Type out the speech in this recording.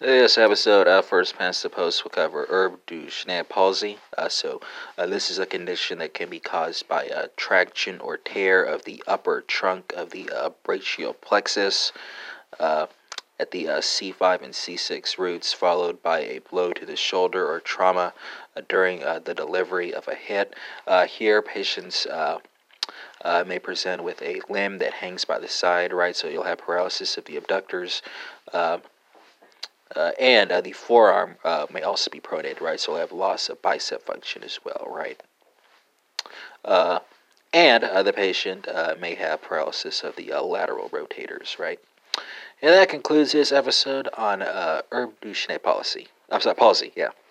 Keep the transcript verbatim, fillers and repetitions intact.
This episode, uh, first past the post, will cover herb du Chenet palsy. Uh, so, uh, this is a condition that can be caused by uh, traction or tear of the upper trunk of the uh, brachial plexus uh, at the uh, C five and C six roots, followed by a blow to the shoulder or trauma uh, during uh, the delivery of a hit. Uh, here, patients uh, uh, may present with a limb that hangs by the side, right? So, you'll have paralysis of the abductors. Uh, Uh, and uh, the forearm uh, may also be pronated, right? So we'll have loss of bicep function as well, right? Uh, and uh, the patient uh, may have paralysis of the uh, lateral rotators, right? And that concludes this episode on uh, herb du Chenet policy. I'm sorry, palsy, yeah.